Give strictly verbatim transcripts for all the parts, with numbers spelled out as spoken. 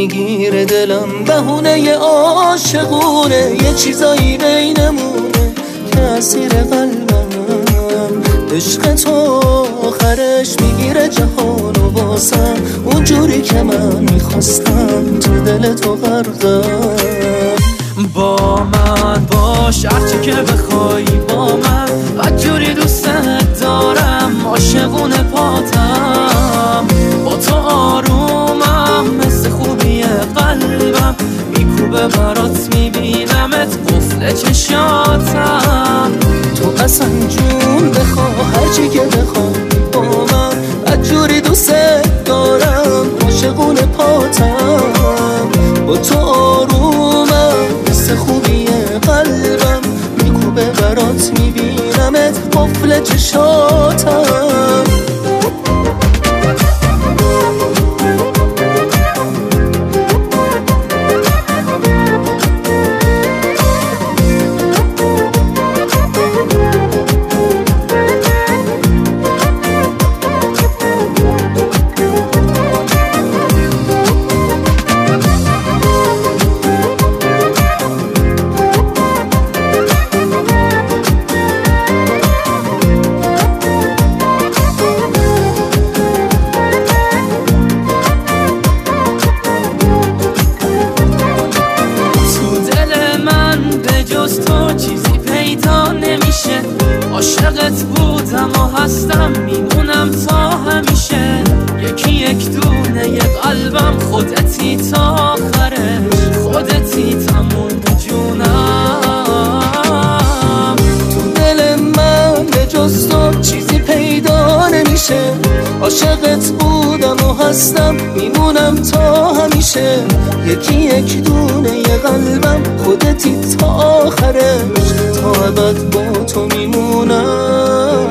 میگیره دلم، بهونه عاشقونه، یه چیزایی بینمونه که اسیر قلبم. عشق تو آخرش میگیره جهان و واسم، اونجوری که من میخواستم تو دل تو غرقم. با من باش هرچی که بخوای با من، بدجوری دوستت دارم، عاشقونه پاتم. با تو آرومم مثل خوبی قلبم، میکوبه برات میبینمت قفل چشاتم. تو اصلا جون بخوا هرچی که بخوای با من، بدجوری دوستت دارم، عاشقونه پاتم. با تو آرومم مثل خوبی قلبم، میکوبه برات میبینمت قفل چشاتم. عاشقت بودم و هستم، میمونم تا همیشه. یکی یک دونه یه قلبم، خودتی تا آخرش، خودتی تموم جونم. تو دل من به جز تو چیزی پیدا نمیشه، عاشقت بودم و هستم، میمونم تا همیشه. یکی یک دونه یه قلبم، خودتی تا آخرش، تا ابد با تو میمونم.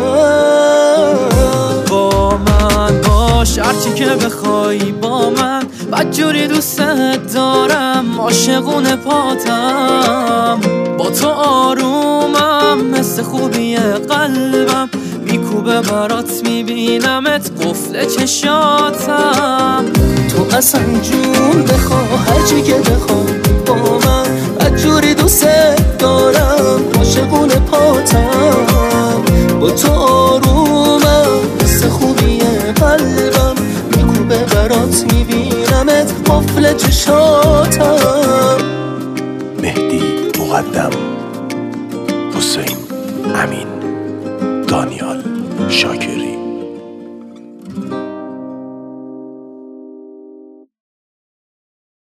با من باش هرچی که بخوای با من، بدجوری دوستت دارم، عاشقونه پاتم. با تو آرومم مثل خوبی قلبم، میکوبه برات میبینمت قفل چشاتم. تو اصلا جون بخوا هرچی که بخوای با من، بدجوری دوستت دارم، عاشقونه پاتم. با تو آرومم مثل خوبی قلبم، میکوبه برات میبینمت قفل چشاتم. مهدی مقدم، حسین امین، دانیال شاکری.